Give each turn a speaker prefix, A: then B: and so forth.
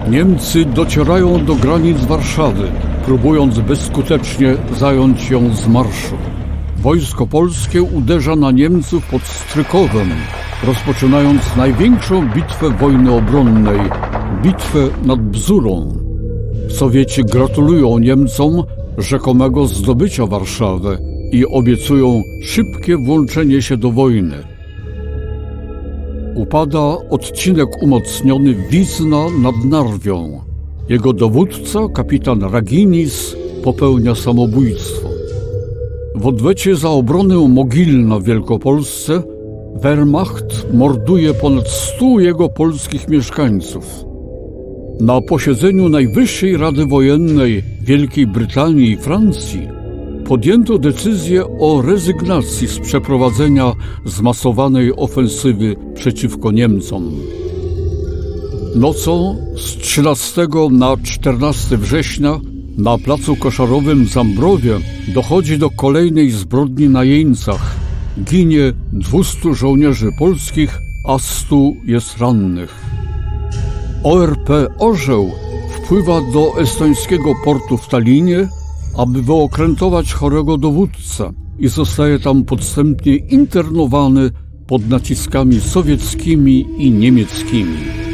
A: Niemcy docierają do granic Warszawy, próbując bezskutecznie zająć ją z marszu. Wojsko polskie uderza na Niemców pod Strykowem, rozpoczynając największą bitwę wojny obronnej, bitwę nad Bzurą. Sowieci gratulują Niemcom rzekomego zdobycia Warszawy i obiecują szybkie włączenie się do wojny. Upada odcinek umocniony Wizna nad Narwią. Jego dowódca, kapitan Raginis, popełnia samobójstwo. W odwecie za obronę Mogilna w Wielkopolsce Wehrmacht morduje ponad 100 jego polskich mieszkańców. Na posiedzeniu Najwyższej Rady Wojennej Wielkiej Brytanii i Francji podjęto decyzję o rezygnacji z przeprowadzenia zmasowanej ofensywy przeciwko Niemcom. Nocą z 13 na 14 września na placu koszarowym w Zambrowie dochodzi do kolejnej zbrodni na jeńcach. Ginie 200 żołnierzy polskich, a 100 jest rannych. ORP Orzeł wpływa do estońskiego portu w Tallinie, aby wyokrętować chorego dowódcę i zostaje tam podstępnie internowany pod naciskami sowieckimi i niemieckimi.